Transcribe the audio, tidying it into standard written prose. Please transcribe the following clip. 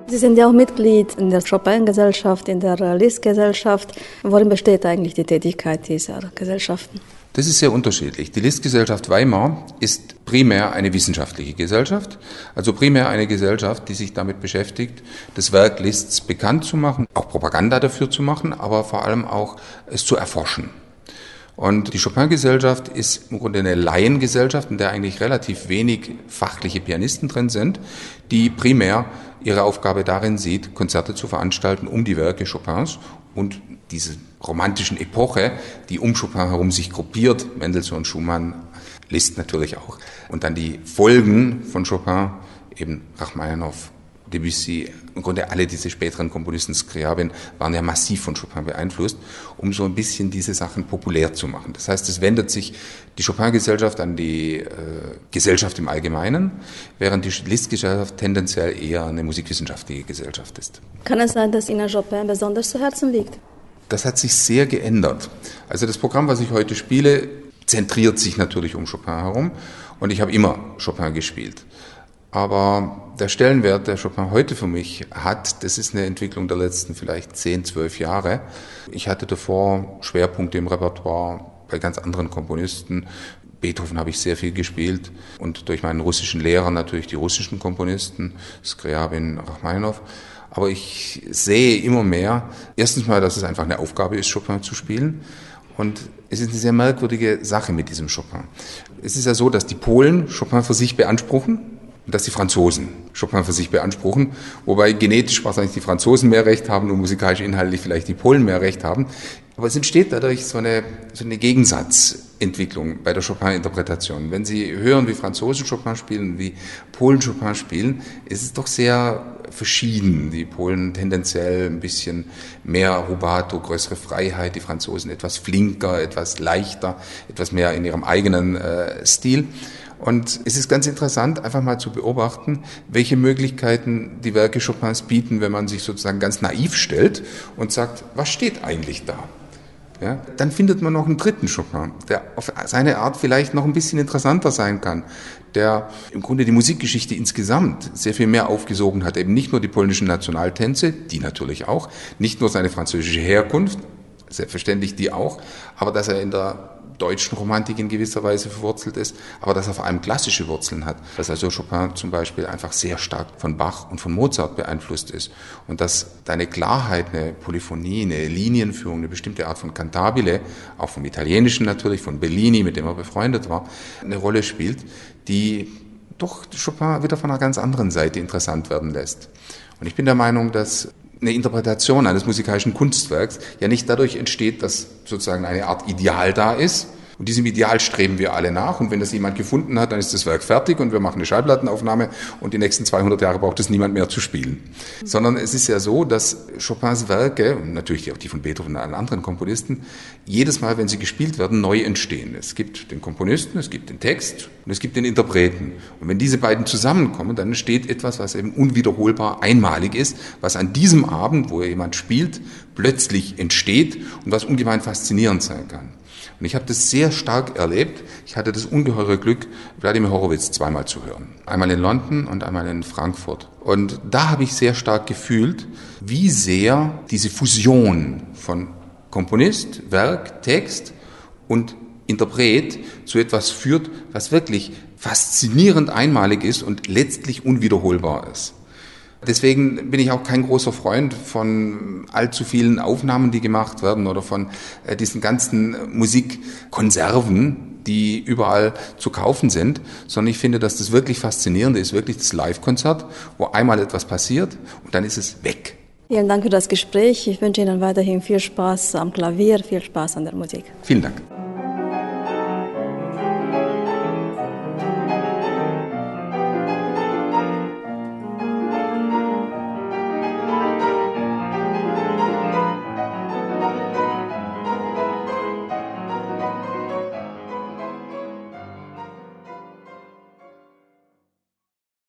Sie sind ja auch Mitglied in der Chopin-Gesellschaft, in der Liszt-Gesellschaft. Worin besteht eigentlich die Tätigkeit dieser Gesellschaften? Das ist sehr unterschiedlich. Die Liszt-Gesellschaft Weimar ist primär eine wissenschaftliche Gesellschaft, also primär eine Gesellschaft, die sich damit beschäftigt, das Werk Liszts bekannt zu machen, auch Propaganda dafür zu machen, aber vor allem auch es zu erforschen. Und die Chopin-Gesellschaft ist im Grunde eine Laiengesellschaft, in der eigentlich relativ wenig fachliche Pianisten drin sind, die primär ihre Aufgabe darin sieht, Konzerte zu veranstalten um die Werke Chopins und diese romantischen Epoche, die um Chopin herum sich gruppiert, Mendelssohn, Schumann, Liszt natürlich auch. Und dann die Folgen von Chopin, eben Rachmaninow, Debussy, im Grunde alle diese späteren Komponisten, Scriabin, waren ja massiv von Chopin beeinflusst, um so ein bisschen diese Sachen populär zu machen. Das heißt, es wendet sich die Chopin-Gesellschaft an die Gesellschaft im Allgemeinen, während die Liszt-Gesellschaft tendenziell eher eine musikwissenschaftliche Gesellschaft ist. Kann es sein, dass Ihnen Chopin besonders zu Herzen liegt? Das hat sich sehr geändert. Also das Programm, was ich heute spiele, zentriert sich natürlich um Chopin herum und ich habe immer Chopin gespielt. Aber der Stellenwert, der Chopin heute für mich hat, das ist eine Entwicklung der letzten vielleicht 10, 12 Jahre. Ich hatte davor Schwerpunkte im Repertoire bei ganz anderen Komponisten. Beethoven habe ich sehr viel gespielt und durch meinen russischen Lehrer natürlich die russischen Komponisten, Scriabin, Rachmaninow. Aber ich sehe immer mehr, erstens mal, dass es einfach eine Aufgabe ist, Chopin zu spielen. Und es ist eine sehr merkwürdige Sache mit diesem Chopin. Es ist ja so, dass die Polen Chopin für sich beanspruchen und dass die Franzosen Chopin für sich beanspruchen, wobei genetisch wahrscheinlich die Franzosen mehr Recht haben und musikalisch inhaltlich vielleicht die Polen mehr Recht haben. Aber es entsteht dadurch so eine Gegensatzentwicklung bei der Chopin-Interpretation. Wenn Sie hören, wie Franzosen Chopin spielen, wie Polen Chopin spielen, ist es doch sehr verschieden. Die Polen tendenziell ein bisschen mehr Rubato, größere Freiheit, die Franzosen etwas flinker, etwas leichter, etwas mehr in ihrem eigenen Stil. Und es ist ganz interessant, einfach mal zu beobachten, welche Möglichkeiten die Werke Chopins bieten, wenn man sich sozusagen ganz naiv stellt und sagt, was steht eigentlich da? Ja, dann findet man noch einen dritten Chopin, der auf seine Art vielleicht noch ein bisschen interessanter sein kann, der im Grunde die Musikgeschichte insgesamt sehr viel mehr aufgesogen hat, eben nicht nur die polnischen Nationaltänze, die natürlich auch, nicht nur seine französische Herkunft, selbstverständlich die auch, aber dass er in der deutschen Romantik in gewisser Weise verwurzelt ist, aber dass er vor allem klassische Wurzeln hat. Dass also Chopin zum Beispiel einfach sehr stark von Bach und von Mozart beeinflusst ist und dass da eine Klarheit, eine Polyphonie, eine Linienführung, eine bestimmte Art von Cantabile, auch vom Italienischen natürlich, von Bellini, mit dem er befreundet war, eine Rolle spielt, die doch Chopin wieder von einer ganz anderen Seite interessant werden lässt. Und ich bin der Meinung, dass eine Interpretation eines musikalischen Kunstwerks ja nicht dadurch entsteht, dass sozusagen eine Art Ideal da ist. Und diesem Ideal streben wir alle nach. Und wenn das jemand gefunden hat, dann ist das Werk fertig und wir machen eine Schallplattenaufnahme und die nächsten 200 Jahre braucht es niemand mehr zu spielen. Sondern es ist ja so, dass Chopins Werke, und natürlich auch die von Beethoven und allen anderen Komponisten, jedes Mal, wenn sie gespielt werden, neu entstehen. Es gibt den Komponisten, es gibt den Text und es gibt den Interpreten. Und wenn diese beiden zusammenkommen, dann entsteht etwas, was eben unwiederholbar einmalig ist, was an diesem Abend, wo jemand spielt, plötzlich entsteht und was ungemein faszinierend sein kann. Und ich habe das sehr stark erlebt. Ich hatte das ungeheure Glück, Wladimir Horowitz zweimal zu hören. Einmal in London und einmal in Frankfurt. Und da habe ich sehr stark gefühlt, wie sehr diese Fusion von Komponist, Werk, Text und Interpret zu etwas führt, was wirklich faszinierend einmalig ist und letztlich unwiederholbar ist. Deswegen bin ich auch kein großer Freund von allzu vielen Aufnahmen, die gemacht werden oder von diesen ganzen Musikkonserven, die überall zu kaufen sind, sondern ich finde, dass das wirklich Faszinierende ist, wirklich das Live-Konzert, wo einmal etwas passiert und dann ist es weg. Vielen Dank für das Gespräch. Ich wünsche Ihnen weiterhin viel Spaß am Klavier, viel Spaß an der Musik. Vielen Dank.